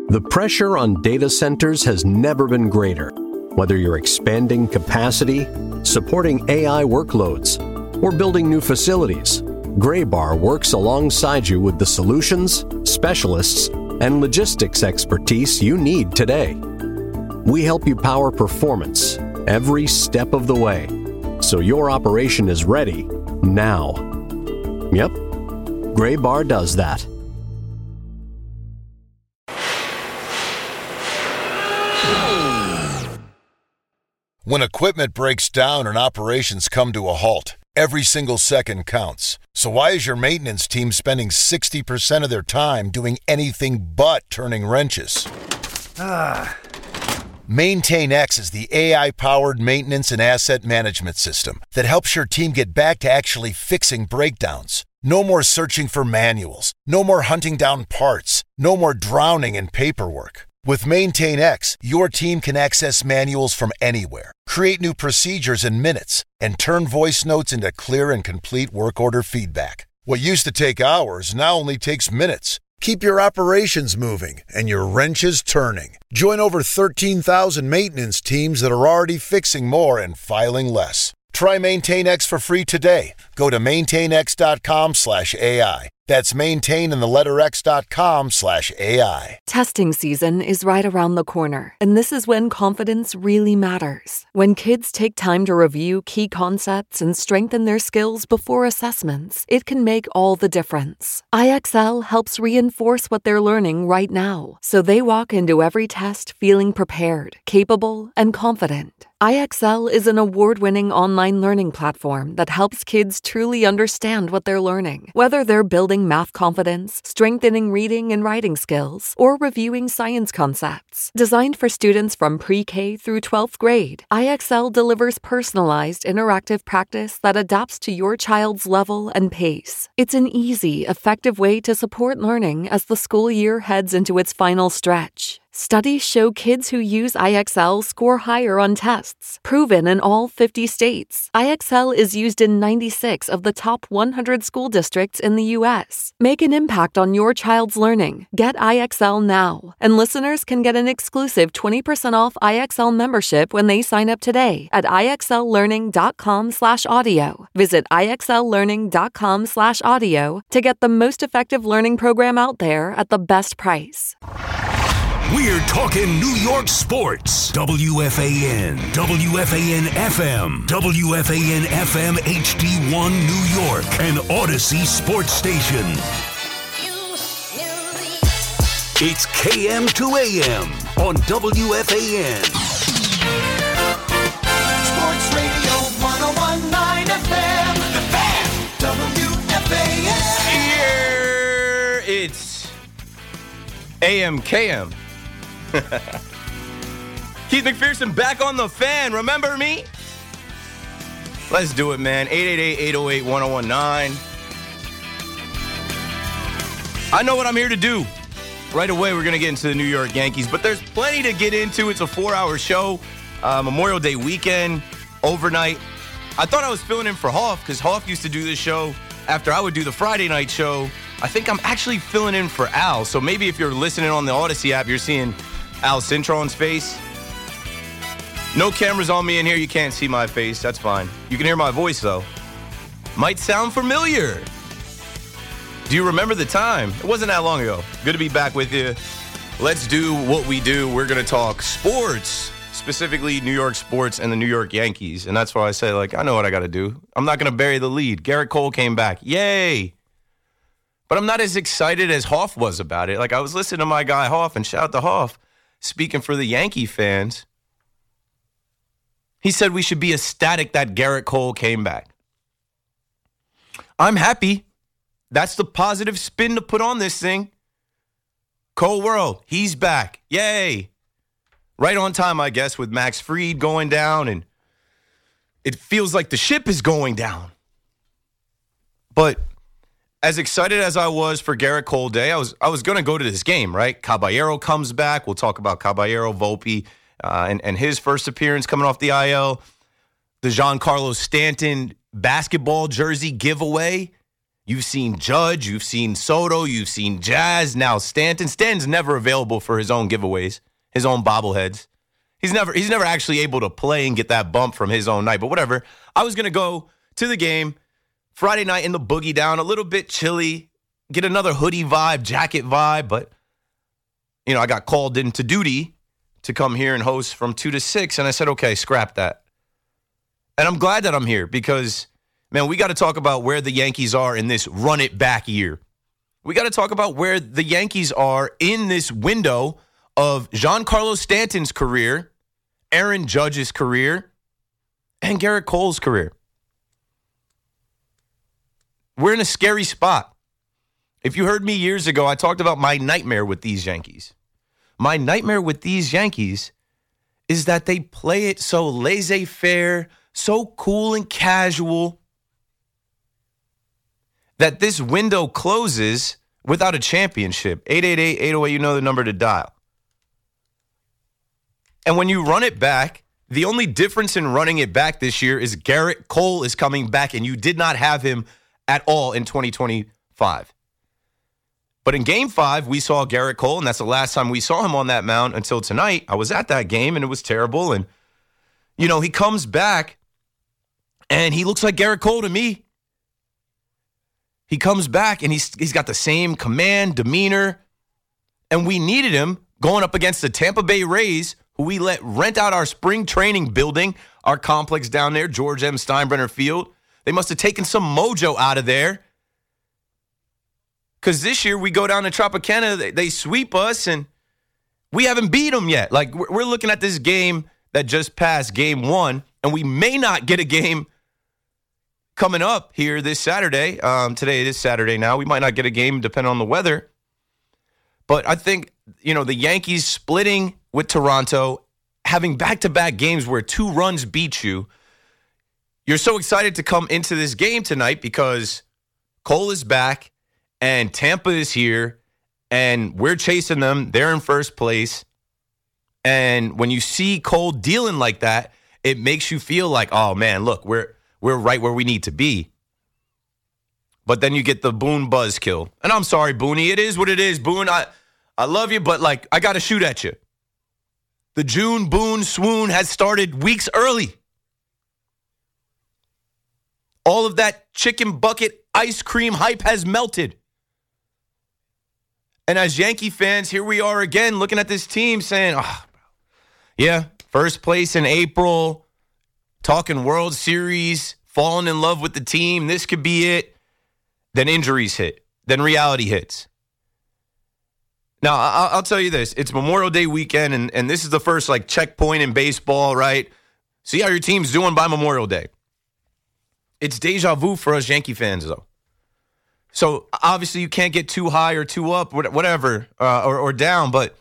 The pressure on data centers has never been greater. Whether you're expanding capacity, supporting AI workloads, or building new facilities, Graybar works alongside you with the solutions, specialists, and logistics expertise you need today. We help you power performance every step of the way, so your operation is ready now. Yep, Graybar does that. When equipment breaks down and operations come to a halt, every single second counts. So why is your maintenance team spending 60% of their time doing anything but turning wrenches? MaintainX is the AI-powered maintenance and asset management system that helps your team get back to actually fixing breakdowns. No more searching for manuals. No more hunting down parts. No more drowning in paperwork. With MaintainX, your team can access manuals from anywhere, create new procedures in minutes, and turn voice notes into clear and complete work order feedback. What used to take hours now only takes minutes. Keep your operations moving and your wrenches turning. Join over 13,000 maintenance teams that are already fixing more and filing less. Try MaintainX for free today. Go to maintainx.com/AI. That's maintain and the letter x.com/AI. Testing season is right around the corner, and this is when confidence really matters. When kids take time to review key concepts and strengthen their skills before assessments, it can make all the difference. IXL helps reinforce what they're learning right now, so they walk into every test feeling prepared, capable, and confident. IXL is an award-winning online learning platform that helps kids truly understand what they're learning. Whether they're building math confidence, strengthening reading and writing skills, or reviewing science concepts. Designed for students from pre-K through 12th grade, IXL delivers personalized, interactive practice that adapts to your child's level and pace. It's an easy, effective way to support learning as the school year heads into its final stretch. Studies show kids who use IXL score higher on tests, proven in all 50 states. IXL is used in 96 of the top 100 school districts in the U.S. Make an impact on your child's learning. Get IXL now. And listeners can get an exclusive 20% off IXL membership when they sign up today at IXLlearning.com/audio. Visit IXLlearning.com/audio to get the most effective learning program out there at the best price. We're talking New York sports. WFAN, WFAN-FM, WFAN-FM HD1 New York, and Odyssey Sports Station. It's KM to AM on WFAN. Sports Radio 101.9 FM, The Fan, WFAN. Here it's AM KM. Keith McPherson back on The Fan. Remember me? Let's do it, man. 888-808-1019. I know what I'm here to do. Right away, we're going to get into the New York Yankees, but there's plenty to get into. It's a 4-hour show. Memorial Day weekend, overnight. I thought I was filling in for Hoff because Hoff used to do this show after I would do the Friday night show. I think I'm actually filling in for Al. So maybe if you're listening on the Odyssey app, you're seeing Al Cintron's face. No cameras on me in here. You can't see my face. That's fine. You can hear my voice, though. Might sound familiar. Do you remember the time? It wasn't that long ago. Good to be back with you. Let's do what we do. We're going to talk sports, specifically New York sports and the New York Yankees. And that's why I say, I know what I got to do. I'm not going to bury the lead. Garrett Cole came back. Yay. But I'm not as excited as Hoff was about it. I was listening to my guy Hoff, and shout out to Hoff, speaking for the Yankee fans. He said we should be ecstatic that Garrett Cole came back. I'm happy. That's the positive spin to put on this thing. Cole World, he's back. Yay. Right on time, I guess, with Max Fried going down, and it feels like the ship is going down. But as excited as I was for Garrett Cole Day, I was going to go to this game, right? Caballero comes back. We'll talk about Caballero, Volpe, and his first appearance coming off the IL. The Giancarlo Stanton basketball jersey giveaway. You've seen Judge, you've seen Soto, you've seen Jazz, now Stanton. Stanton's never available for his own giveaways, his own bobbleheads. He's never actually able to play and get that bump from his own night, but whatever. I was going to go to the game Friday night in the boogie down, a little bit chilly, get another hoodie vibe, jacket vibe, but, I got called into duty to come here and host from 2 to 6, and I said, okay, scrap that. And I'm glad that I'm here because, man, we got to talk about where the Yankees are in this run-it-back year. We got to talk about where the Yankees are in this window of Giancarlo Stanton's career, Aaron Judge's career, and Gerrit Cole's career. We're in a scary spot. If you heard me years ago, I talked about my nightmare with these Yankees. My nightmare with these Yankees is that they play it so laissez-faire, so cool and casual, that this window closes without a championship. 888-808, you know the number to dial. And when you run it back, the only difference in running it back this year is Gerrit Cole is coming back, and you did not have him at all in 2025. But in Game 5, we saw Gerrit Cole, and that's the last time we saw him on that mound until tonight. I was at that game, and it was terrible. And, he comes back, and he looks like Gerrit Cole to me. He comes back, and he's got the same command, demeanor, and we needed him going up against the Tampa Bay Rays, who we let rent out our spring training building, our complex down there, George M. Steinbrenner Field. They must have taken some mojo out of there. Because this year we go down to Tropicana, they sweep us, and we haven't beat them yet. Like, we're looking at this game that just passed Game 1, and we may not get a game coming up here this Saturday. Today it is Saturday now. We might not get a game depending on the weather. But I think, the Yankees splitting with Toronto, having back-to-back games where 2 runs beat you, you're so excited to come into this game tonight because Cole is back, and Tampa is here, and we're chasing them. They're in first place. And when you see Cole dealing like that, it makes you feel like, oh, man, look, we're right where we need to be. But then you get the Boone buzzkill. And I'm sorry, Booney. It is what it is, Boone. I love you, but, I got to shoot at you. The June Boone swoon has started weeks early. All of that chicken bucket ice cream hype has melted. And as Yankee fans, here we are again looking at this team saying, first place in April, talking World Series, falling in love with the team. This could be it. Then injuries hit. Then reality hits. Now, I'll tell you this. It's Memorial Day weekend, and this is the first checkpoint in baseball, right? See how your team's doing by Memorial Day. It's deja vu for us Yankee fans, though. So, obviously, you can't get too high or too up, whatever, or down. But,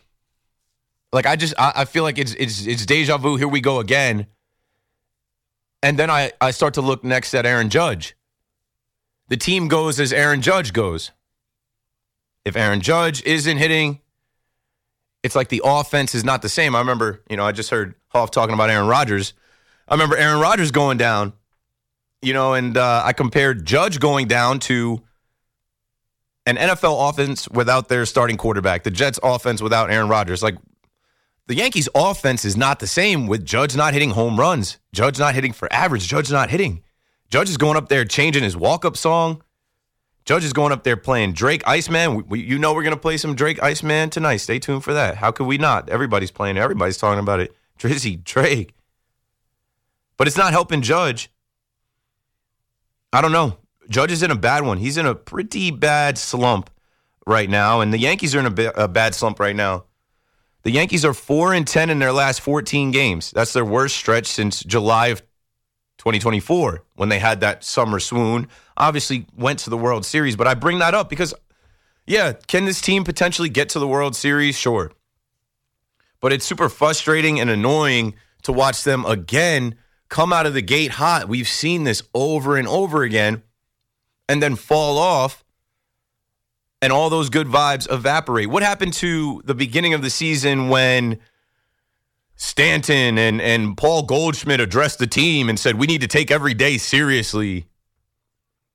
I feel like it's deja vu. Here we go again. And then I start to look next at Aaron Judge. The team goes as Aaron Judge goes. If Aaron Judge isn't hitting, it's like the offense is not the same. I remember, I just heard Hoff talking about Aaron Rodgers. I remember Aaron Rodgers going down, and I compared Judge going down to an NFL offense without their starting quarterback, the Jets offense without Aaron Rodgers. The Yankees offense is not the same with Judge not hitting home runs, Judge not hitting for average, Judge not hitting. Judge is going up there changing his walk-up song. Judge is going up there playing Drake Iceman. We're going to play some Drake Iceman tonight. Stay tuned for that. How could we not? Everybody's playing it. Everybody's talking about it. Drizzy, Drake. But it's not helping Judge. I don't know. Judge is in a bad one. He's in a pretty bad slump right now, and the Yankees are in a bad slump right now. The Yankees are 4-10 in their last 14 games. That's their worst stretch since July of 2024 when they had that summer swoon. Obviously went to the World Series, but I bring that up because, can this team potentially get to the World Series? Sure. But it's super frustrating and annoying to watch them again come out of the gate hot. We've seen this over and over again. And then fall off, and all those good vibes evaporate. What happened to the beginning of the season when Stanton and Paul Goldschmidt addressed the team and said, we need to take every day seriously?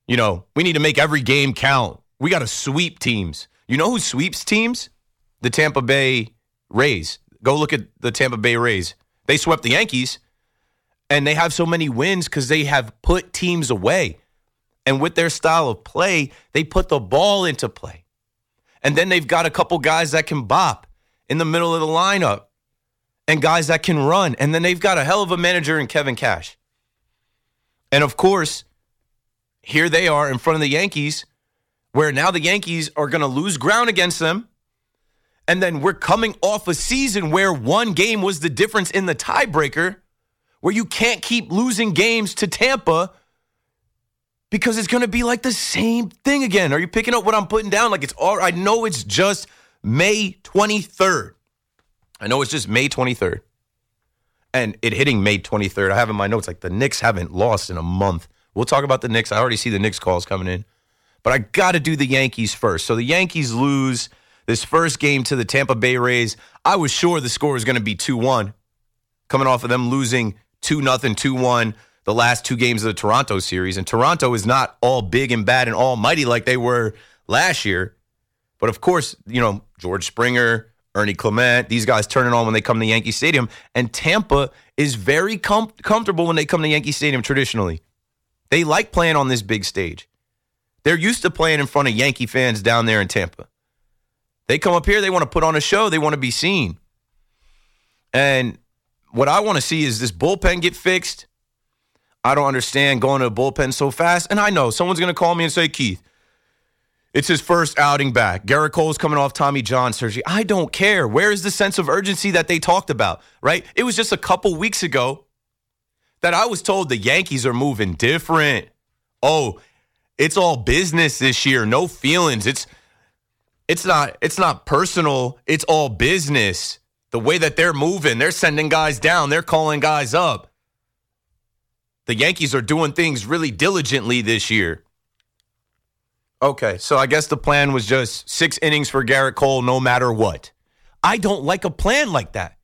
We need to make every game count. We got to sweep teams. You know who sweeps teams? The Tampa Bay Rays. Go look at the Tampa Bay Rays. They swept the Yankees, and they have so many wins because they have put teams away. And with their style of play, they put the ball into play. And then they've got a couple guys that can bop in the middle of the lineup and guys that can run. And then they've got a hell of a manager in Kevin Cash. And, of course, here they are in front of the Yankees, where now the Yankees are going to lose ground against them. And then we're coming off a season where one game was the difference in the tiebreaker, where you can't keep losing games to Tampa because it's going to be like the same thing again. Are you picking up what I'm putting down? Like, I know it's just May 23rd. I know it's just May 23rd. And it hitting May 23rd, I have in my notes, like, the Knicks haven't lost in a month. We'll talk about the Knicks. I already see the Knicks calls coming in. But I got to do the Yankees first. So the Yankees lose this first game to the Tampa Bay Rays. I was sure the score was going to be 2-1, coming off of them losing 2-0, 2-1 the last two games of the Toronto series. And Toronto is not all big and bad and almighty like they were last year. But, of course, George Springer, Ernie Clement, these guys turn it on when they come to Yankee Stadium. And Tampa is very comfortable when they come to Yankee Stadium traditionally. They like playing on this big stage. They're used to playing in front of Yankee fans down there in Tampa. They come up here, they want to put on a show, they want to be seen. And what I want to see is this bullpen get fixed. I don't understand going to the bullpen so fast. And I know someone's going to call me and say, Keith, it's his first outing back. Garrett Cole's coming off Tommy John surgery. I don't care. Where is the sense of urgency that they talked about, right? It was just a couple weeks ago that I was told the Yankees are moving different. Oh, it's all business this year. No feelings. It's not personal. It's all business. The way that they're moving, they're sending guys down. They're calling guys up. The Yankees are doing things really diligently this year. Okay, so I guess the plan was just 6 innings for Garrett Cole no matter what. I don't like a plan like that.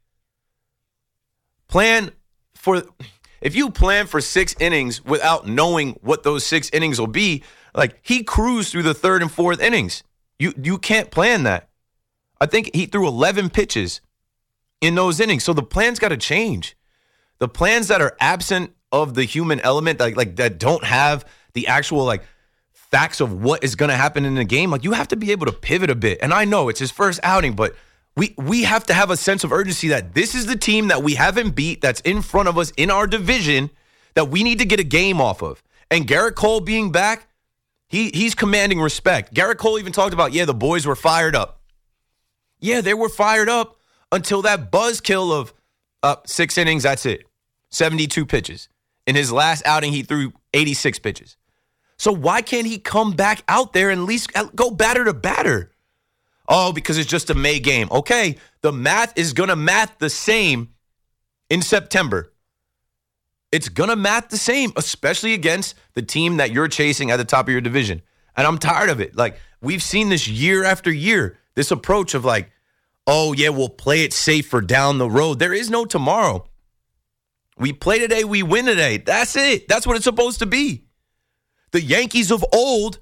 If you plan for 6 innings without knowing what those 6 innings will be, like he cruised through the 3rd and 4th innings. You can't plan that. I think he threw 11 pitches in those innings. So the plan's got to change. The plans that are absent of the human element, like that don't have the actual facts of what is going to happen in the game, you have to be able to pivot a bit. And I know it's his first outing, but we have to have a sense of urgency that this is the team that we haven't beat, that's in front of us in our division, that we need to get a game off of. And Garrett Cole being back, he's commanding respect. Garrett Cole even talked about, the boys were fired up. Yeah, they were fired up until that buzzkill of 6 innings, that's it. 72 pitches. In his last outing, he threw 86 pitches. So why can't he come back out there and at least go batter to batter? Oh, because it's just a May game. Okay, the math is going to math the same in September. It's going to math the same, especially against the team that you're chasing at the top of your division. And I'm tired of it. We've seen this year after year, this approach of we'll play it safe for down the road. There is no tomorrow. We play today, we win today. That's it. That's what it's supposed to be. The Yankees of old,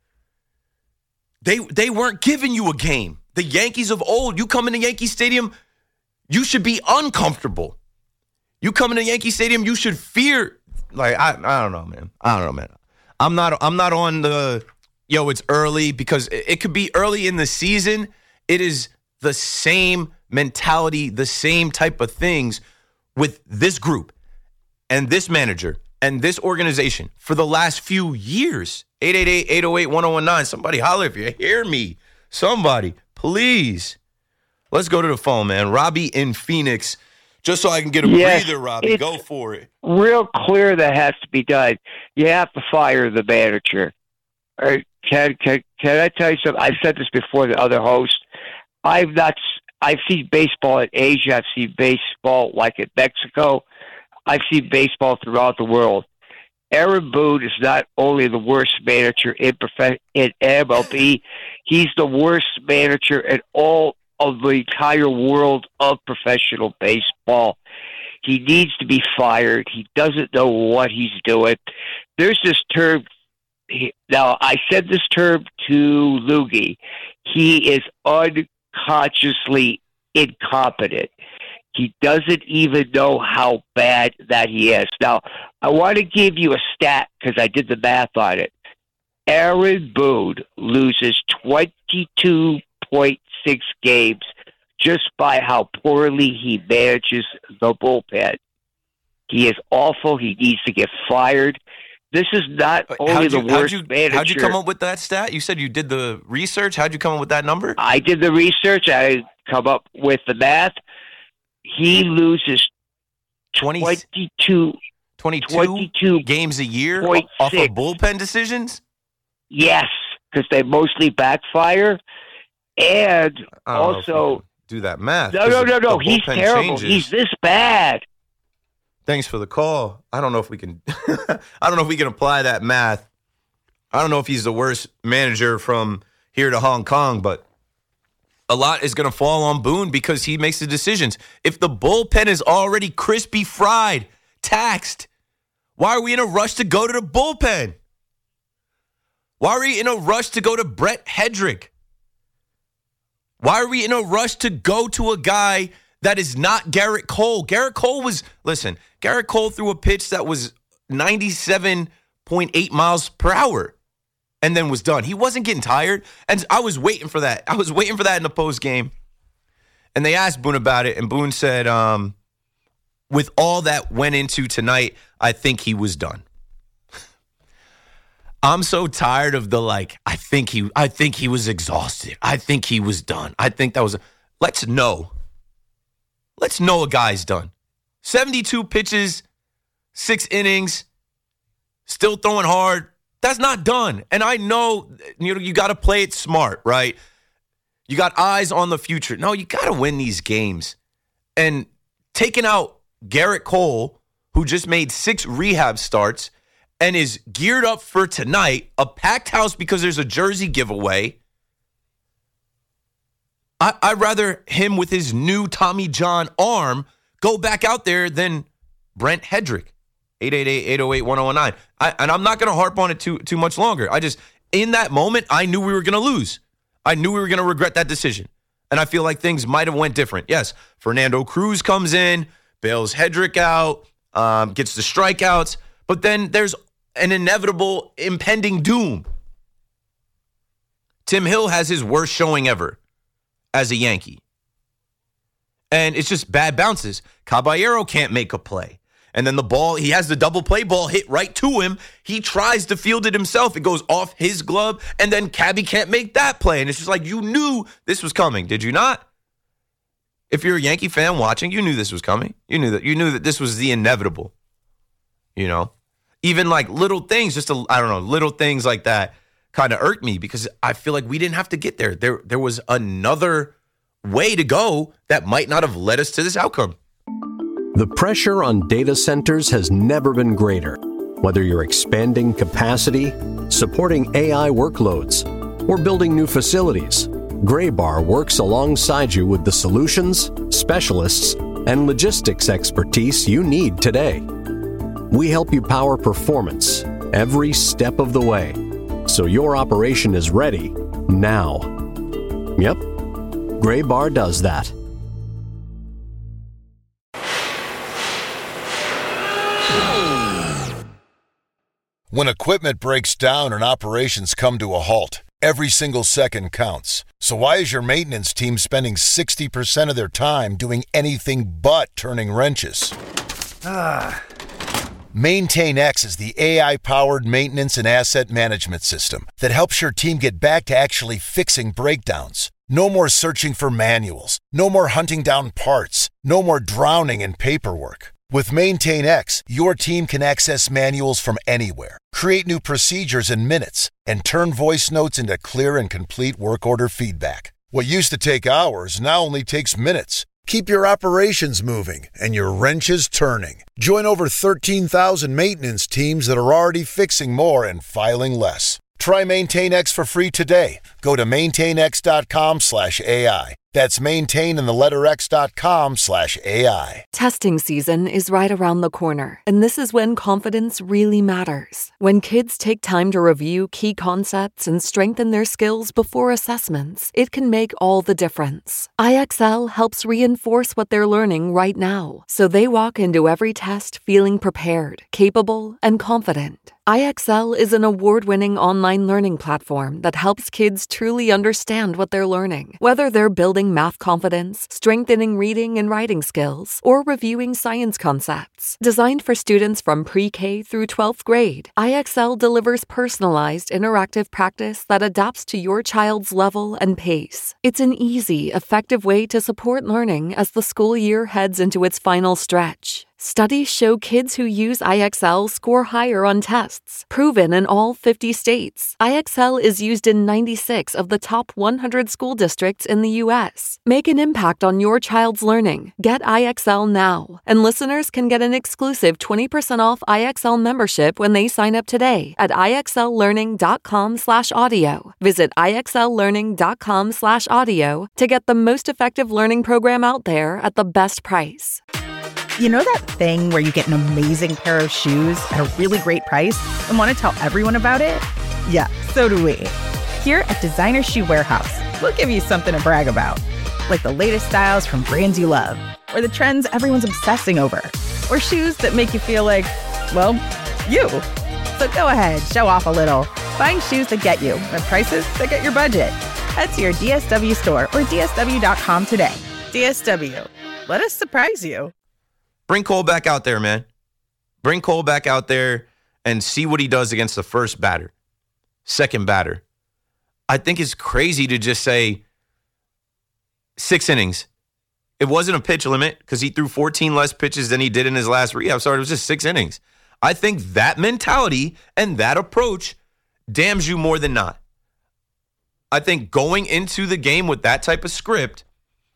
they weren't giving you a game. The Yankees of old, you come into Yankee Stadium, you should be uncomfortable. You come into Yankee Stadium, you should fear. I don't know, man. I'm not on the, it's early, because it could be early in the season. It is the same mentality, the same type of things with this group and this manager and this organization for the last few years. 888-808-1019. Somebody holler if you hear me. Somebody, please. Let's go to the phone, man. Robbie in Phoenix. Just so I can get a breather, Robbie. Go for it. Real clear that has to be done. You have to fire the manager. Can I tell you something? I've said this before to other hosts. I've seen baseball in Asia. I've seen baseball in Mexico. I've seen baseball throughout the world. Aaron Boone is not only the worst manager in MLB, he's the worst manager in all of the entire world of professional baseball. He needs to be fired. He doesn't know what he's doing. There's this term Now, I said this term to Loogie. He is unconsciously incompetent. He doesn't even know how bad that he is. Now, I want to give you a stat because I did the math on it. Aaron Boone loses 22.6 games just by how poorly he manages the bullpen. He is awful. He needs to get fired. This is not only the worst manager. How'd you come up with that stat? You said you did the research. How'd you come up with that number? I did the research. I come up with the math. He loses 22 games a year off of bullpen decisions? Yes, because they mostly backfire. And also... do that math. No. He's terrible. He's this bad. Thanks for the call. I don't know if we can apply that math. I don't know if he's the worst manager from here to Hong Kong, but a lot is going to fall on Boone because he makes the decisions. If the bullpen is already crispy fried, taxed, why are we in a rush to go to the bullpen? Why are we in a rush to go to Brett Hedrick? Why are we in a rush to go to a guy that is not Garrett Cole? Garrett Cole threw a pitch that was 97.8 miles per hour and then was done. He wasn't getting tired, and I was waiting for that. I was waiting for that in the post game, and they asked Boone about it, and Boone said, with all that went into tonight, I think he was done. I'm so tired of the I think he was exhausted. I think he was done. I think that was let's know a guy's done. 72 pitches, 6 innings, still throwing hard. That's not done. And I know you got to play it smart, right? You got eyes on the future. No, you got to win these games. And taking out Garrett Cole, who just made 6 rehab starts and is geared up for tonight, a packed house because there's a jersey giveaway. I'd rather him with his new Tommy John arm go back out there than Brent Hedrick. 888-808-1019. And I'm not going to harp on it too much longer. In that moment, I knew we were going to lose. I knew we were going to regret that decision. And I feel like things might have went different. Yes, Fernando Cruz comes in, bails Hedrick out, gets the strikeouts. But then there's an inevitable impending doom. Tim Hill has his worst showing ever as a Yankee. And it's just bad bounces. Caballero can't make a play. And then the ball, he has the double play ball hit right to him. He tries to field it himself. It goes off his glove. And then Cabby can't make that play. And it's just like, you knew this was coming. Did you not? If you're a Yankee fan watching, you knew this was coming. You knew that this was the inevitable. Even little things, little things like that kind of irked me because I feel like we didn't have to get there. There was another way to go that might not have led us to this outcome. The pressure on data centers has never been greater. Whether you're expanding capacity, supporting AI workloads, or building new facilities, Graybar works alongside you with the solutions, specialists, and logistics expertise you need today. We help you power performance every step of the way, so your operation is ready now. Yep, Graybar does that. When equipment breaks down and operations come to a halt, every single second counts. So why is your maintenance team spending 60% of their time doing anything but turning wrenches? MaintainX is the AI-powered maintenance and asset management system that helps your team get back to actually fixing breakdowns. No more searching for manuals. No more hunting down parts. No more drowning in paperwork. With MaintainX, your team can access manuals from anywhere, create new procedures in minutes, and turn voice notes into clear and complete work order feedback. What used to take hours now only takes minutes. Keep your operations moving and your wrenches turning. Join over 13,000 maintenance teams that are already fixing more and filing less. Try MaintainX for free today. Go to maintainx.com/AI. That's maintain and the letter X.com/AI. Testing season is right around the corner, and this is when confidence really matters. When kids take time to review key concepts and strengthen their skills before assessments, it can make all the difference. IXL helps reinforce what they're learning right now, so they walk into every test feeling prepared, capable, and confident. IXL is an award-winning online learning platform that helps kids truly understand what they're learning. Whether they're building math confidence, strengthening reading and writing skills, or reviewing science concepts. Designed for students from pre-K through 12th grade, IXL delivers personalized, interactive practice that adapts to your child's level and pace. It's an easy, effective way to support learning as the school year heads into its final stretch. Studies show kids who use IXL score higher on tests, proven in all 50 states. IXL is used in 96 of the top 100 school districts in the U.S. Make an impact on your child's learning. Get IXL now. And listeners can get an exclusive 20% off IXL membership when they sign up today at IXLlearning.com/audio. Visit IXLlearning.com/audio to get the most effective learning program out there at the best price. You know that thing where you get an amazing pair of shoes at a really great price and want to tell everyone about it? Yeah, so do we. Here at Designer Shoe Warehouse, we'll give you something to brag about. Like the latest styles from brands you love, or the trends everyone's obsessing over, or shoes that make you feel like, well, you. So go ahead, show off a little. Find shoes that get you at prices that get your budget. Head to your DSW store or DSW.com today. DSW. Let us surprise you. Bring Cole back out there, man. Bring Cole back out there and see what he does against the first batter, second batter. I think it's crazy to just say 6 innings. It wasn't a pitch limit because he threw 14 less pitches than he did in his last rehab start. It was just 6 innings. I think that mentality and that approach damns you more than not. I think going into the game with that type of script,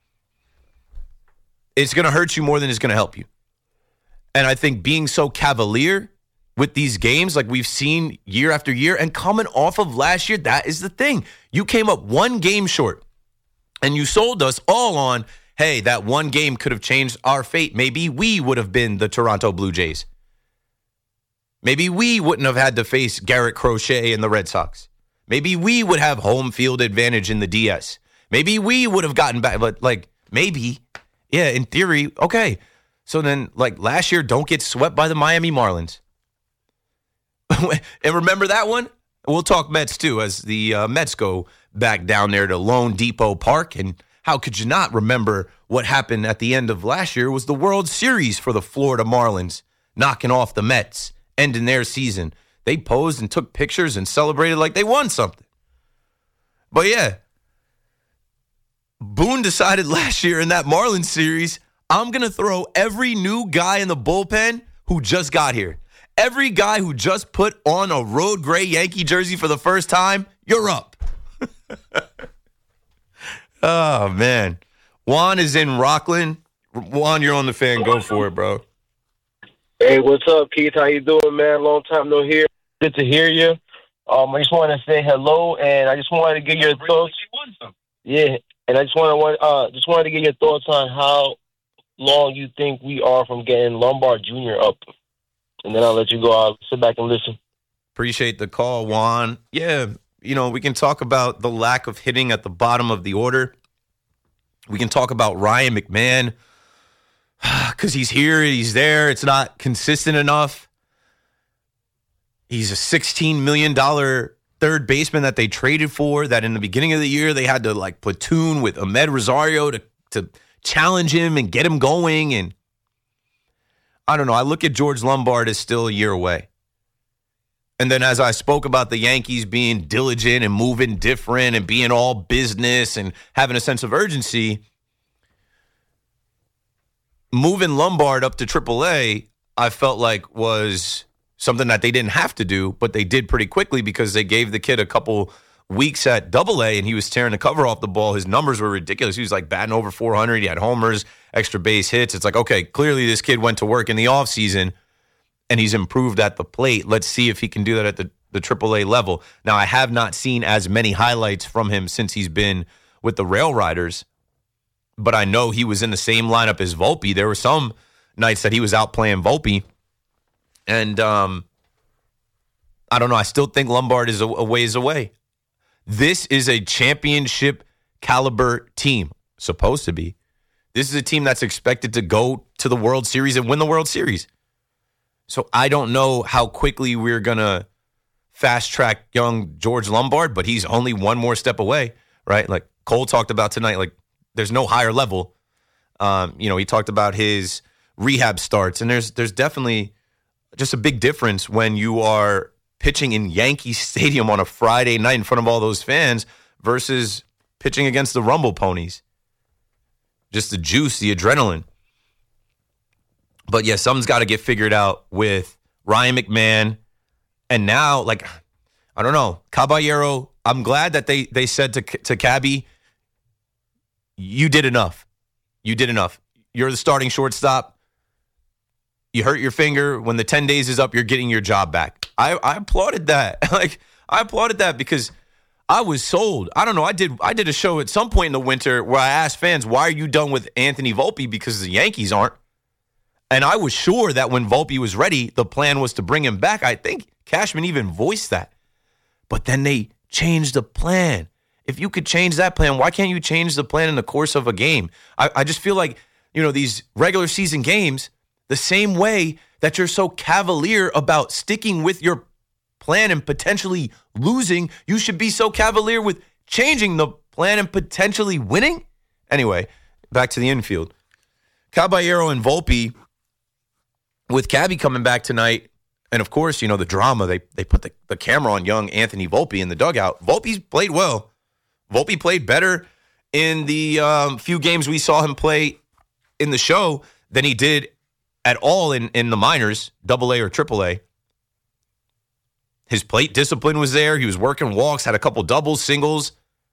it's going to hurt you more than it's going to help you. And I think being so cavalier with these games like we've seen year after year and coming off of last year, that is the thing. You came up one game short and you sold us all on, hey, that one game could have changed our fate. Maybe we would have been the Toronto Blue Jays. Maybe we wouldn't have had to face Garrett Crochet and the Red Sox. Maybe we would have home field advantage in the DS. Maybe we would have gotten back, but maybe, yeah, in theory, okay. So then, last year, don't get swept by the Miami Marlins. And remember that one? We'll talk Mets, too, as the Mets go back down there to Lone Depot Park. And how could you not remember what happened at the end of last year was the World Series for the Florida Marlins, knocking off the Mets, ending their season. They posed and took pictures and celebrated like they won something. But, yeah, Boone decided last year in that Marlins series, I'm going to throw every new guy in the bullpen who just got here. Every guy who just put on a road gray Yankee jersey for the first time, you're up. Oh, man. Juan is in Rockland. Juan, you're on the fan. Go for it, bro. Hey, what's up, Keith? How you doing, man? Long time no hear. Good to hear you. I just wanted to say hello, and I just wanted to get your thoughts. Yeah, and I just wanted to get your thoughts on how long you think we are from getting Lombard Jr. up. And then I'll let you go. I'll sit back and listen. Appreciate the call, Juan. Yeah, we can talk about the lack of hitting at the bottom of the order. We can talk about Ryan McMahon because he's here, he's there. It's not consistent enough. He's a $16 million third baseman that they traded for, that in the beginning of the year they had to platoon with Ahmed Rosario to challenge him and get him going. And I don't know. I look at George Lombard as still a year away. And then as I spoke about the Yankees being diligent and moving different and being all business and having a sense of urgency, moving Lombard up to AAA, I felt like was something that they didn't have to do, but they did pretty quickly because they gave the kid a couple weeks at AA and he was tearing the cover off the ball. His numbers were ridiculous. He was batting over 400. He had homers, extra base hits. It's okay, clearly this kid went to work in the offseason and he's improved at the plate. Let's see if he can do that at the AAA level. Now, I have not seen as many highlights from him since he's been with the Rail Riders, but I know he was in the same lineup as Volpe. There were some nights that he was out playing Volpe. And I don't know. I still think Lombard is a ways away. This is a championship caliber team, supposed to be. This is a team that's expected to go to the World Series and win the World Series. So I don't know how quickly we're going to fast track young George Lombard, but he's only one more step away, right? Like Cole talked about tonight, like there's no higher level. He talked about his rehab starts, and there's definitely just a big difference when you are pitching in Yankee Stadium on a Friday night in front of all those fans versus pitching against the Rumble Ponies. Just the juice, the adrenaline. But yeah, something's got to get figured out with Ryan McMahon. And now, like, I don't know, Caballero, I'm glad that they said to Cabby, you did enough. You did enough. You're the starting shortstop. You hurt your finger. When the 10 days is up, you're getting your job back. I applauded that. I applauded that because I was sold. I don't know. I did a show at some point in the winter where I asked fans, why are you done with Anthony Volpe? Because the Yankees aren't. And I was sure that when Volpe was ready, the plan was to bring him back. I think Cashman even voiced that. But then they changed the plan. If you could change that plan, why can't you change the plan in the course of a game? I just feel like, these regular season games, the same way that you're so cavalier about sticking with your plan and potentially losing, you should be so cavalier with changing the plan and potentially winning. Anyway, back to the infield. Caballero and Volpe, with Cabby coming back tonight, and of course, the drama, they put the camera on young Anthony Volpe in the dugout. Volpe's played well. Volpe played better in the few games we saw him play in the show than he did at all in the minors, AA or AAA. His plate discipline was there. He was working walks, had a couple doubles, singles.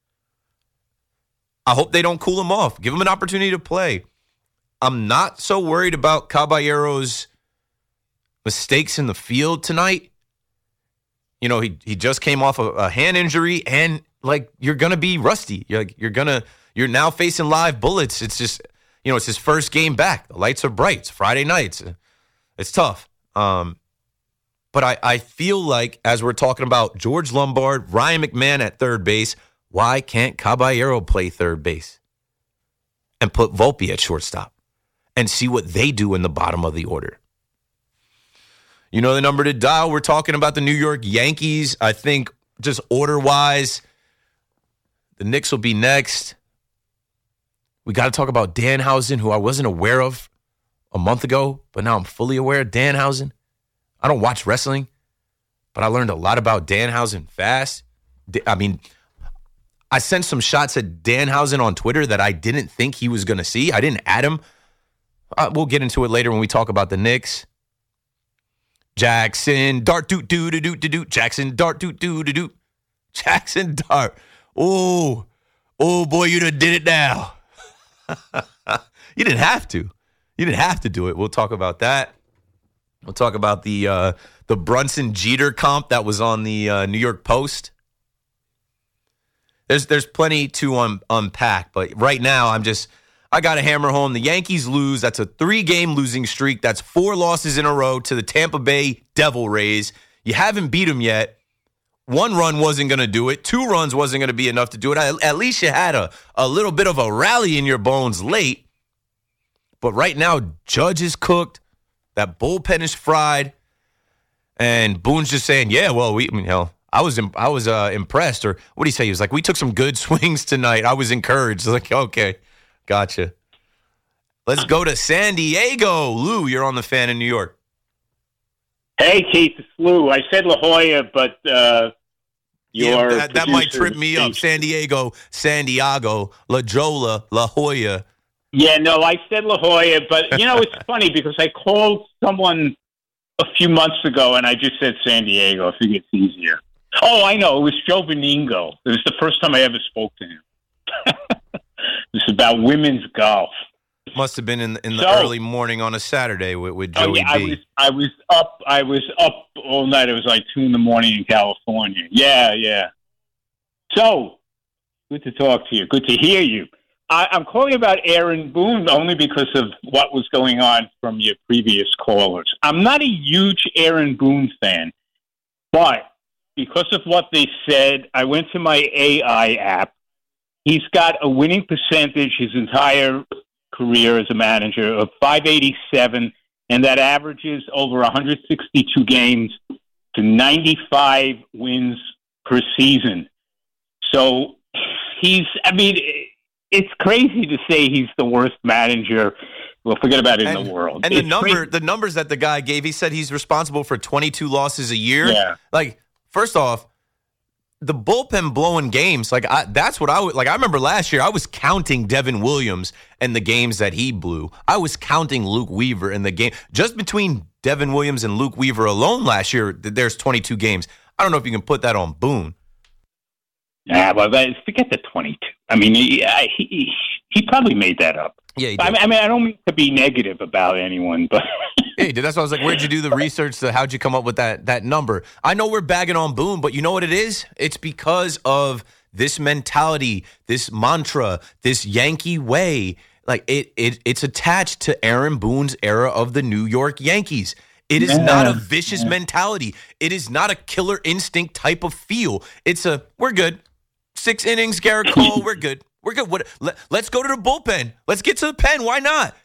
I hope they don't cool him off. Give him an opportunity to play. I'm not so worried about Caballero's mistakes in the field tonight. He just came off a hand injury, and you're gonna be rusty. You're now facing live bullets. It's just it's his first game back. The lights are bright. It's Friday nights. It's tough. But I feel like as we're talking about George Lombard, Ryan McMahon at third base, why can't Caballero play third base and put Volpe at shortstop and see what they do in the bottom of the order? You know the number to dial. We're talking about the New York Yankees. I think just order-wise, the Knicks will be next. We got to talk about Danhausen, who I wasn't aware of a month ago, but now I'm fully aware of Danhausen. I don't watch wrestling, but I learned a lot about Danhausen fast. I sent some shots at Danhausen on Twitter that I didn't think he was going to see. I didn't add him. We'll get into it later when we talk about the Knicks. Jackson Dart doot doo doo doo doo. Jackson Dart doot doo doo doo. Jackson Dart. Oh boy, you done did it now. You didn't have to. You didn't have to do it. We'll talk about that. We'll talk about the Brunson Jeter comp that was on the New York Post. There's plenty to unpack, but right now I got to hammer home. The Yankees lose. That's a 3-game losing streak. That's 4 losses in a row to the Tampa Bay Devil Rays. You haven't beat them yet. 1 run wasn't going to do it. 2 runs wasn't going to be enough to do it. At least you had a little bit of a rally in your bones late. But right now, Judge is cooked. That bullpen is fried. And Boone's just saying, yeah, well, I was impressed. Or what did he say? He was like, we took some good swings tonight. I was encouraged. I was like, okay. Gotcha. Let's go to San Diego. Lou, you're on the Fan in New York. Hey, Keith, it's Lou. I said La Jolla, but that might trip me up. San Diego, La Jolla, La Jolla. Yeah, no, I said La Jolla, but, it's funny because I called someone a few months ago, and I just said San Diego. I think it's easier. Oh, I know. It was Joe Beningo. It was the first time I ever spoke to him. This is about women's golf. Must have been in the early morning on a Saturday with Joey B. I was up all night. It was like 2 a.m. in California. Yeah. So, good to talk to you. Good to hear you. I'm calling about Aaron Boone only because of what was going on from your previous callers. I'm not a huge Aaron Boone fan, but because of what they said, I went to my AI app. He's got a winning percentage his entire career as a manager of .587, and that averages over 162 games to 95 wins per season. So it's crazy to say he's the worst manager. Well, forget about it in the world. And the numbers that the guy gave, he said he's responsible for 22 losses a year. Yeah. Like, first off, the bullpen blowing games, that's what I would like. I remember last year I was counting Devin Williams and the games that he blew. I was counting Luke Weaver in the game. Just between Devin Williams and Luke Weaver alone last year, there's 22 games. I don't know if you can put that on Boone. Yeah, well, forget the 22. I mean, he probably made that up. Yeah, he did. I mean, I don't mean to be negative about anyone, but yeah, dude, that's why I was like, where'd you do the research? How'd you come up with that number? I know we're bagging on Boone, but you know what it is? It's because of this mentality, this mantra, this Yankee way. Like it's attached to Aaron Boone's era of the New York Yankees. It is not a vicious mentality. It is not a killer instinct type of feel. It's we're good. 6 innings, Garrett Cole, we're good. We're good. Let's go to the bullpen. Let's get to the pen. Why not?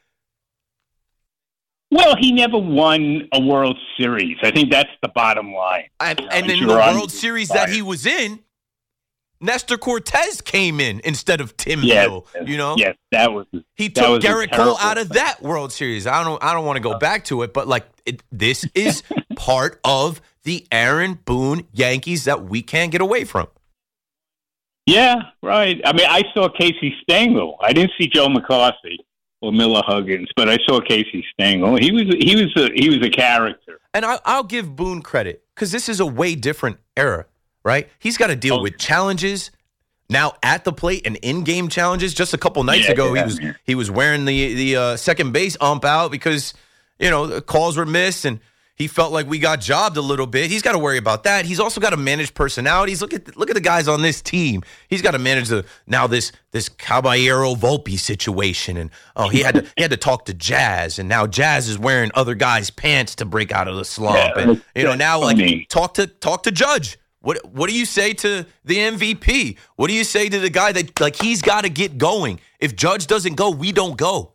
Well, he never won a World Series. I think that's the bottom line. And in the World Series that he was in, Nestor Cortez came in instead of Tim Hill. You know, yes, that was. He took Garrett Cole out of that World Series. I don't want to go back to it, but this is part of the Aaron Boone Yankees that we can't get away from. Yeah, right. I mean, I saw Casey Stengel. I didn't see Joe McCarthy or Miller Huggins, but I saw Casey Stengel. He was a character. And I'll give Boone credit because this is a way different era, right? He's got to deal with challenges now at the plate and in-game challenges. Just a couple nights ago, he was wearing the second base ump out because the calls were missed and he felt like we got jobbed a little bit. He's got to worry about that. He's also got to manage personalities. Look at the guys on this team. He's got to manage this Caballero Volpe situation, and he had to talk to Jazz, and now Jazz is wearing other guys' pants to break out of the slump, and now talk to Judge. What do you say to the MVP? What do you say to the guy that he's got to get going? If Judge doesn't go, we don't go.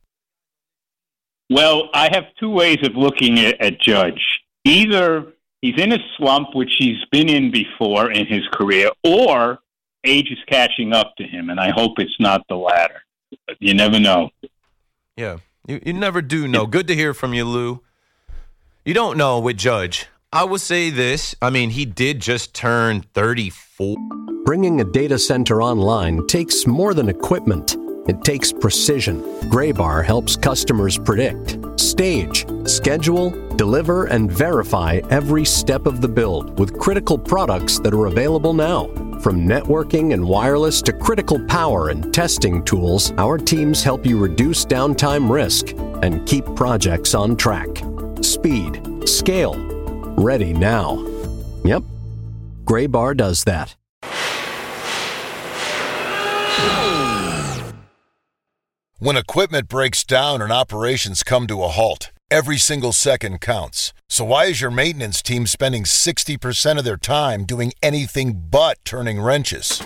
Well, I have two ways of looking at Judge. Either he's in a slump, which he's been in before in his career, or age is catching up to him, and I hope it's not the latter. But you never know. Yeah, you never do know. Good to hear from you, Lou. You don't know with Judge. I will say this. I mean, he did just turn 34. Bringing a data center online takes more than equipment. It takes precision. Graybar helps customers predict, stage, schedule, deliver, and verify every step of the build with critical products that are available now. From networking and wireless to critical power and testing tools, our teams help you reduce downtime risk and keep projects on track. Speed, scale, ready now. Yep, Graybar does that. When equipment breaks down and operations come to a halt, every single second counts. So why is your maintenance team spending 60% of their time doing anything but turning wrenches?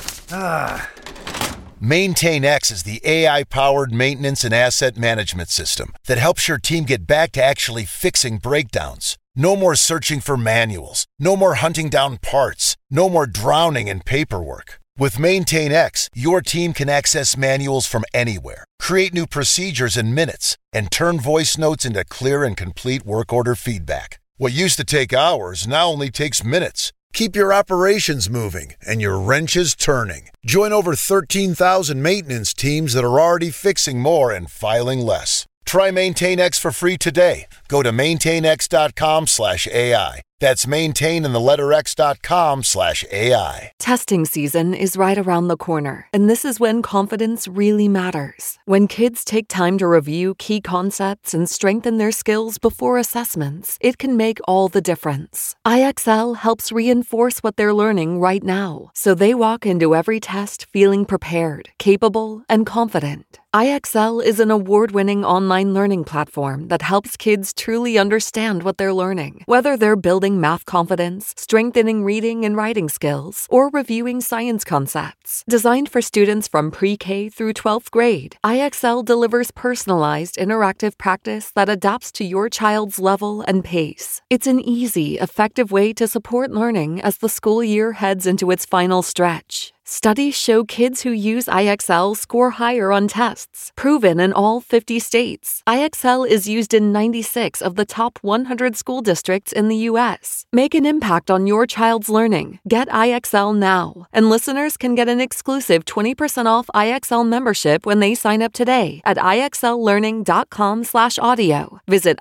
MaintainX is the AI-powered maintenance and asset management system that helps your team get back to actually fixing breakdowns. No more searching for manuals. No more hunting down parts. No more drowning in paperwork. With MaintainX, your team can access manuals from anywhere, create new procedures in minutes, and turn voice notes into clear and complete work order feedback. What used to take hours now only takes minutes. Keep your operations moving and your wrenches turning. Join over 13,000 maintenance teams that are already fixing more and filing less. Try MaintainX for free today. Go to maintainx.com/AI. That's maintain and the letter X.com/AI. Testing season is right around the corner, and this is when confidence really matters. When kids take time to review key concepts and strengthen their skills before assessments, it can make all the difference. IXL helps reinforce what they're learning right now, so they walk into every test feeling prepared, capable, and confident. IXL is an award-winning online learning platform that helps kids truly understand what they're learning. Whether they're building math confidence, strengthening reading and writing skills, or reviewing science concepts. Designed for students from pre-K through 12th grade, IXL delivers personalized, interactive practice that adapts to your child's level and pace. It's an easy, effective way to support learning as the school year heads into its final stretch. Studies show kids who use IXL score higher on tests, proven in all 50 states. IXL is used in 96 of the top 100 school districts in the U.S. Make an impact on your child's learning. Get IXL now, and listeners can get an exclusive 20% off IXL membership when they sign up today at IXLlearning.com/audio. Visit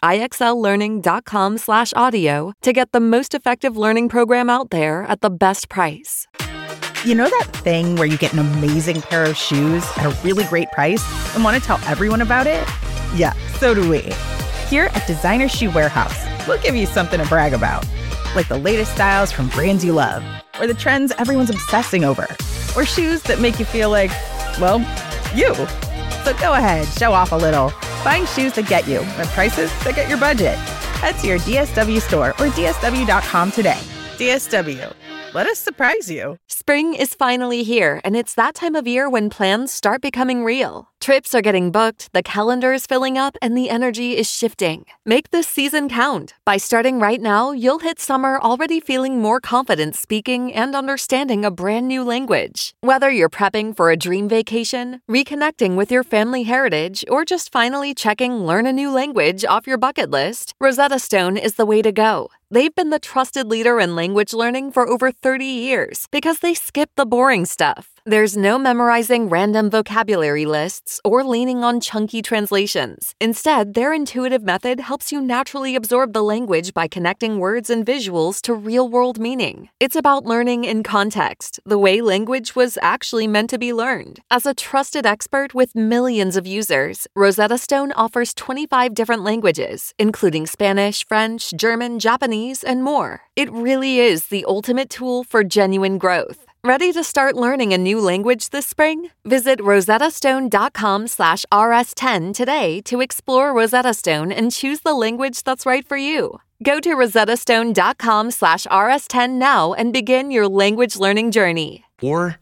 IXLlearning.com/audio to get the most effective learning program out there at the best price. You know that thing where you get an amazing pair of shoes at a really great price and want to tell everyone about it? Yeah, so do we. Here at Designer Shoe Warehouse, we'll give you something to brag about, like the latest styles from brands you love, or the trends everyone's obsessing over, or shoes that make you feel like, well, you. So go ahead, show off a little. Find shoes that get you at prices that get your budget. Head to your DSW store or DSW.com today. DSW. Let us surprise you. Spring is finally here, and it's that time of year when plans start becoming real. Trips are getting booked, the calendar is filling up, and the energy is shifting. Make this season count. By starting right now, you'll hit summer already feeling more confident speaking and understanding a brand new language. Whether you're prepping for a dream vacation, reconnecting with your family heritage, or just finally checking learn a new language off your bucket list, Rosetta Stone is the way to go. They've been the trusted leader in language learning for over 30 years because they skip the boring stuff. There's no memorizing random vocabulary lists or leaning on chunky translations. Instead, their intuitive method helps you naturally absorb the language by connecting words and visuals to real-world meaning. It's about learning in context, the way language was actually meant to be learned. As a trusted expert with millions of users, Rosetta Stone offers 25 different languages, including Spanish, French, German, Japanese, and more. It really is the ultimate tool for genuine growth. Ready to start learning a new language this spring? Visit rosettastone.com/rs10 today to explore Rosetta Stone and choose the language that's right for you. Go to rosettastone.com/rs10 now and begin your language learning journey. I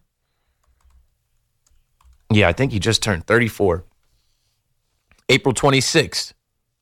think he just turned 34. April 26th.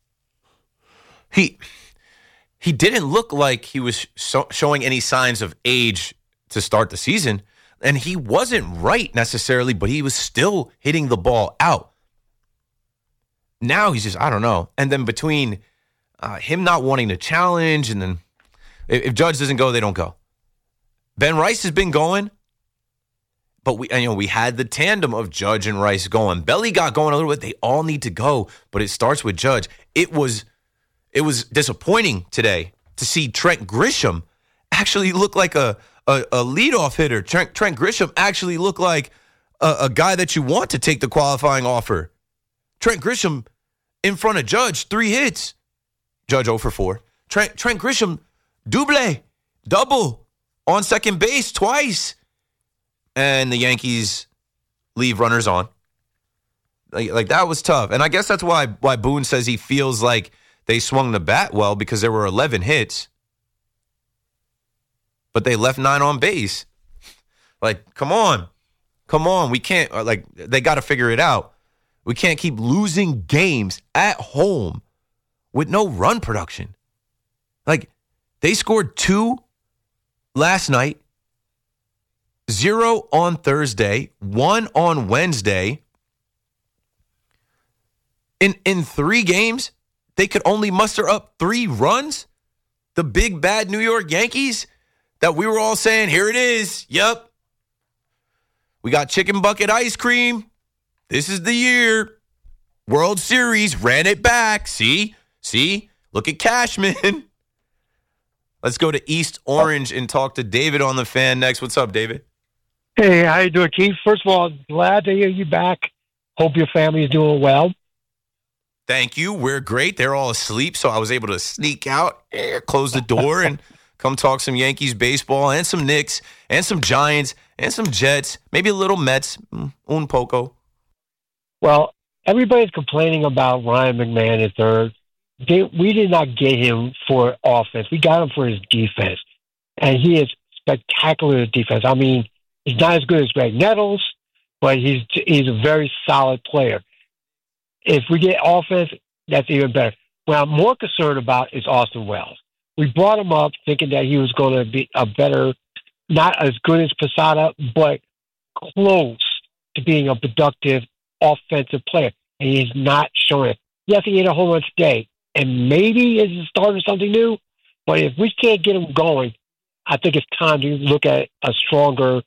He didn't look like he was showing any signs of age to start the season, and he wasn't right necessarily, but he was still hitting the ball out. Now he's just, I don't know. And then between him not wanting to challenge, and then if Judge doesn't go, they don't go. Ben Rice has been going, but we had the tandem of Judge and Rice going. Belly got going a little bit. They all need to go, but it starts with Judge. It was disappointing today to see Trent Grisham actually look like a leadoff hitter. Trent Grisham actually looked like a guy that you want to take the qualifying offer. Trent Grisham in front of Judge, 3 hits. Judge 0 for 4. Trent Grisham, double on second base twice. And the Yankees leave runners on. Like that was tough. And I guess that's why Boone says he feels like they swung the bat well, because there were 11 hits. But they left 9 on base. Like, come on. We can't, they got to figure it out. We can't keep losing games at home with no run production. Like, they scored 2 last night, 0 on Thursday, 1 on Wednesday. In 3 games, they could only muster up 3 runs. The big, bad New York Yankees that we were all saying, here it is. Yep. We got chicken bucket ice cream. This is the year. World Series ran it back. See? Look at Cashman. Let's go to East Orange and talk to David on the Fan next. What's up, David? Hey, how you doing, Keith? First of all, glad to hear you back. Hope your family is doing well. Thank you. We're great. They're all asleep, so I was able to sneak out, close the door, and come talk some Yankees baseball and some Knicks and some Giants and some Jets, maybe a little Mets, un poco. Well, everybody's complaining about Ryan McMahon III. We did not get him for offense. We got him for his defense, and he is spectacular at defense. I mean, he's not as good as Greg Nettles, but he's a very solid player. If we get offense, that's even better. What I'm more concerned about is Austin Wells. We brought him up thinking that he was going to be a better, not as good as Posada, but close to being a productive offensive player. And he's not showing it. Yes, he hit a home run today, and maybe is the start of something new. But if we can't get him going, I think it's time to look at a stronger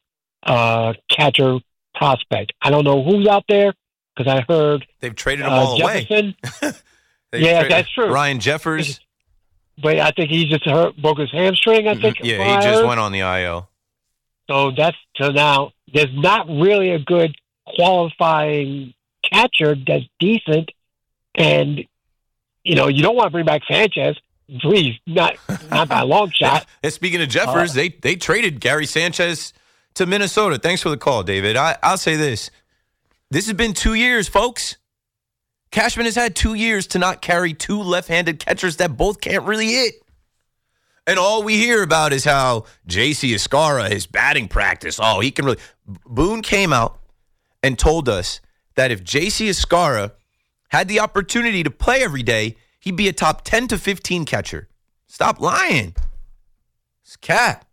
catcher prospect. I don't know who's out there because I heard they've traded them all Jefferson. away. Yeah, that's true. Ryan Jeffers. But I think he just broke his hamstring, I think. Yeah, he just went on the IL. So now there's not really a good qualifying catcher that's decent. And, you don't want to bring back Sanchez. Please, not by a long shot. And speaking of Jeffers, they traded Gary Sanchez to Minnesota. Thanks for the call, David. I'll say this. This has been 2 years, folks. Cashman has had 2 years to not carry two left-handed catchers that both can't really hit. And all we hear about is how J.C. Escarra, his batting practice, he can really... Boone came out and told us that if J.C. Escarra had the opportunity to play every day, he'd be a top 10 to 15 catcher. Stop lying. It's Cat.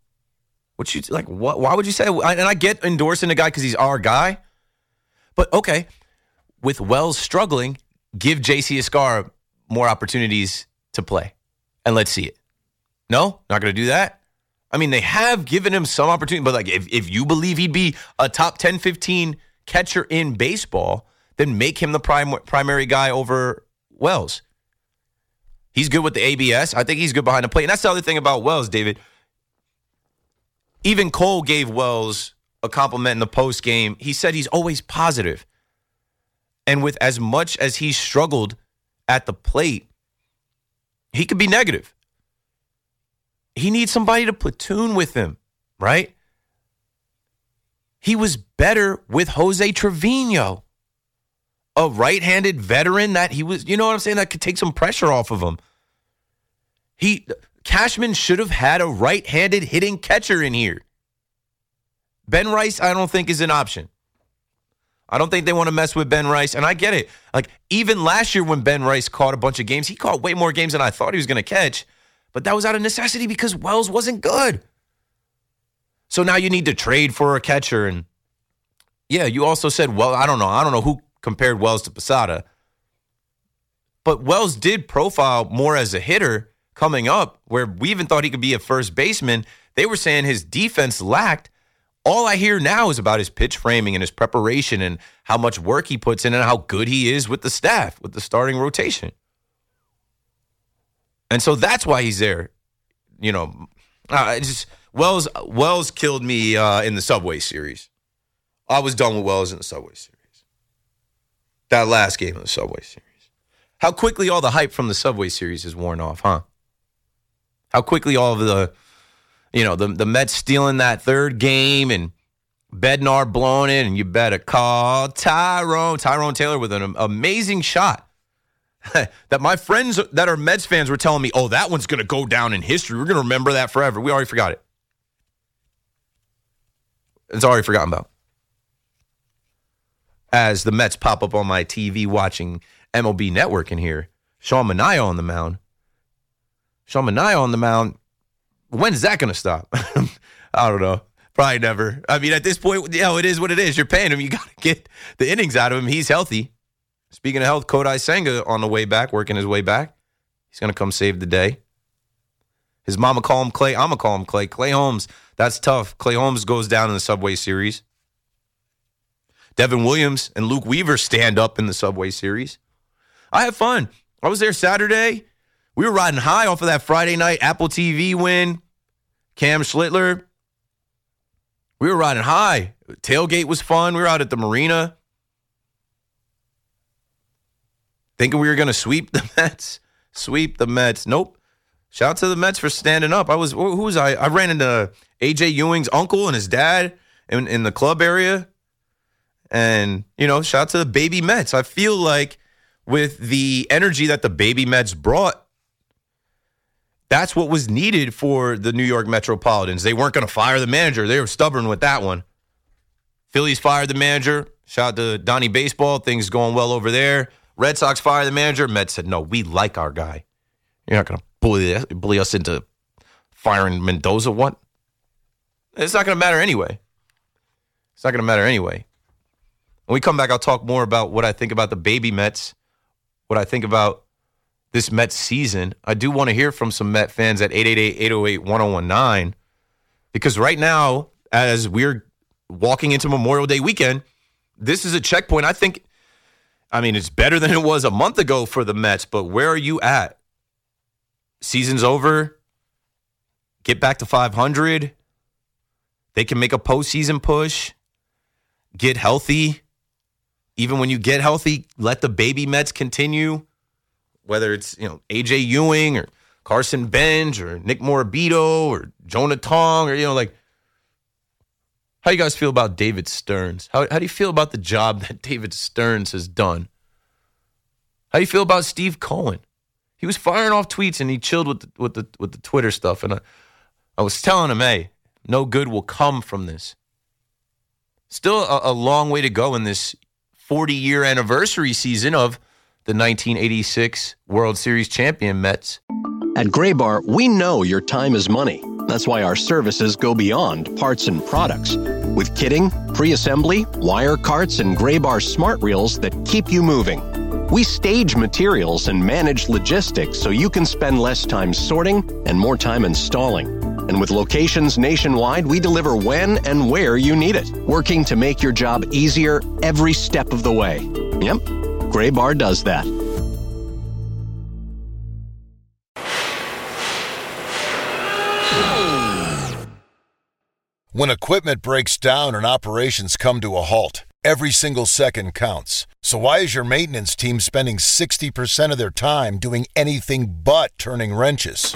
Why would you say... And I get endorsing a guy because he's our guy. But, okay, with Wells struggling, give J.C. Escarra more opportunities to play. And let's see it. No? Not going to do that? I mean, they have given him some opportunity, but if you believe he'd be a top 10, 15 catcher in baseball, then make him the primary guy over Wells. He's good with the ABS. I think he's good behind the plate. And that's the other thing about Wells, David. Even Cole gave Wells a compliment in the post game. He said he's always positive. And with as much as he struggled at the plate, he could be negative. He needs somebody to platoon with him, right? He was better with Jose Trevino, a right-handed veteran that he was, you know what I'm saying, that could take some pressure off of him. Cashman should have had a right-handed hitting catcher in here. Ben Rice, I don't think, is an option. I don't think they want to mess with Ben Rice, and I get it. Even last year when Ben Rice caught a bunch of games, he caught way more games than I thought he was going to catch, but that was out of necessity because Wells wasn't good. So now you need to trade for a catcher, and yeah, you also said, well, I don't know who compared Wells to Posada, but Wells did profile more as a hitter coming up, where we even thought he could be a first baseman. They were saying his defense lacked. All I hear now is about his pitch framing and his preparation and how much work he puts in and how good he is with the staff, with the starting rotation. And so that's why he's there. Wells killed me in the Subway Series. I was done with Wells in the Subway Series. That last game of the Subway Series. How quickly all the hype from the Subway Series is worn off, huh? How quickly all of the Mets stealing that third game and Bednar blowing it, and you better call Tyrone Taylor with an amazing shot that my friends that are Mets fans were telling me, that one's going to go down in history. We're going to remember that forever. We already forgot it. It's already forgotten about. As the Mets pop up on my TV watching MLB Network in here, Sean Manaea on the mound. When is that going to stop? I don't know. Probably never. I mean, at this point, it is what it is. You're paying him. You got to get the innings out of him. He's healthy. Speaking of health, Kodai Senga on the way back, working his way back. He's going to come save the day. His mama call him Clay. I'm going to call him Clay. Clay Holmes, that's tough. Clay Holmes goes down in the Subway Series. Devin Williams and Luke Weaver stand up in the Subway Series. I have fun. I was there Saturday. We were riding high off of that Friday night Apple TV win. Cam Schlittler. We were riding high. Tailgate was fun. We were out at the marina. Thinking we were going to sweep the Mets. Sweep the Mets. Nope. Shout out to the Mets for standing up. Who was I? I ran into A.J. Ewing's uncle and his dad in the club area. And, shout out to the baby Mets. I feel like with the energy that the baby Mets brought, that's what was needed for the New York Metropolitans. They weren't going to fire the manager. They were stubborn with that one. Phillies fired the manager. Shout out to Donnie Baseball. Things going well over there. Red Sox fired the manager. Mets said, no, we like our guy. You're not going to bully us into firing Mendoza. What? It's not going to matter anyway. It's not going to matter anyway. When we come back, I'll talk more about what I think about the baby Mets, what I think about this Mets season. I do want to hear from some Met fans at 888-808-1019, because right now, as we're walking into Memorial Day weekend, this is a checkpoint. I mean, it's better than it was a month ago for the Mets, but where are you at? Season's over. Get back to 500. They can make a postseason push. Get healthy. Even when you get healthy, let the baby Mets continue. Whether it's, A.J. Ewing or Carson Bench or Nick Morabito or Jonah Tong or, how do you guys feel about David Stearns? How do you feel about the job that David Stearns has done? How do you feel about Steve Cohen? He was firing off tweets and he chilled with the Twitter stuff. And I was telling him, hey, no good will come from this. Still a long way to go in this 40-year anniversary season of the 1986 World Series champion Mets. At Graybar, we know your time is money. That's why our services go beyond parts and products. With kitting, pre-assembly, wire carts, and Graybar smart reels that keep you moving. We stage materials and manage logistics so you can spend less time sorting and more time installing. And with locations nationwide, we deliver when and where you need it, working to make your job easier every step of the way. Yep, Graybar does that. When equipment breaks down and operations come to a halt, every single second counts. So why is your maintenance team spending 60% of their time doing anything but turning wrenches?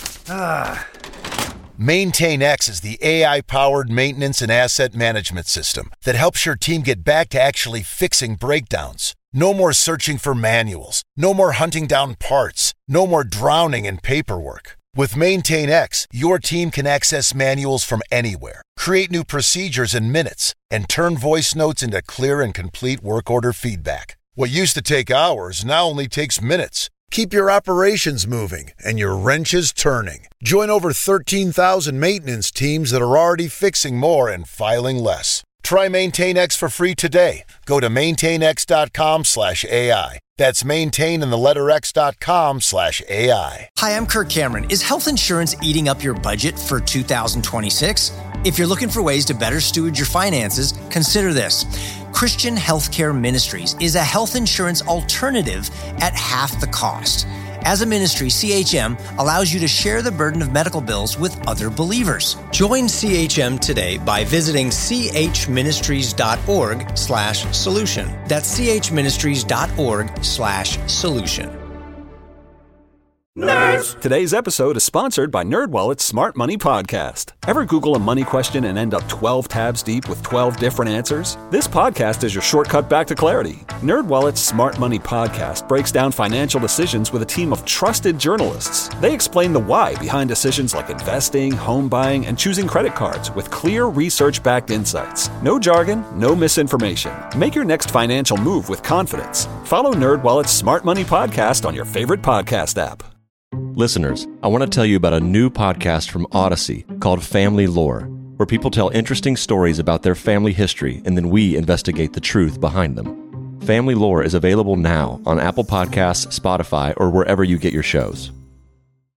MaintainX is the AI-powered maintenance and asset management system that helps your team get back to actually fixing breakdowns. No more searching for manuals. No more hunting down parts. No more drowning in paperwork. With MaintainX, your team can access manuals from anywhere, create new procedures in minutes, and turn voice notes into clear and complete work order feedback. What used to take hours now only takes minutes. Keep your operations moving and your wrenches turning. Join over 13,000 maintenance teams that are already fixing more and filing less. Try MaintainX for free today. Go to maintainx.com/AI. That's maintain and the letter x.com/AI. Hi, I'm Kirk Cameron. Is health insurance eating up your budget for 2026? If you're looking for ways to better steward your finances, consider this. Christian Healthcare Ministries is a health insurance alternative at half the cost. As a ministry, CHM allows you to share the burden of medical bills with other believers. Join CHM today by visiting chministries.org/solution. That's chministries.org/solution. Nerds! Today's episode is sponsored by NerdWallet's Smart Money Podcast. Ever Google a money question and end up 12 tabs deep with 12 different answers? This podcast is your shortcut back to clarity. NerdWallet's Smart Money Podcast breaks down financial decisions with a team of trusted journalists. They explain the why behind decisions like investing, home buying, and choosing credit cards with clear research-backed insights. No jargon, no misinformation. Make your next financial move with confidence. Follow NerdWallet's Smart Money Podcast on your favorite podcast app. Listeners, I want to tell you about a new podcast from Odyssey called Family Lore, where people tell interesting stories about their family history and then we investigate the truth behind them. Family Lore is available now on Apple Podcasts, Spotify, or wherever you get your shows.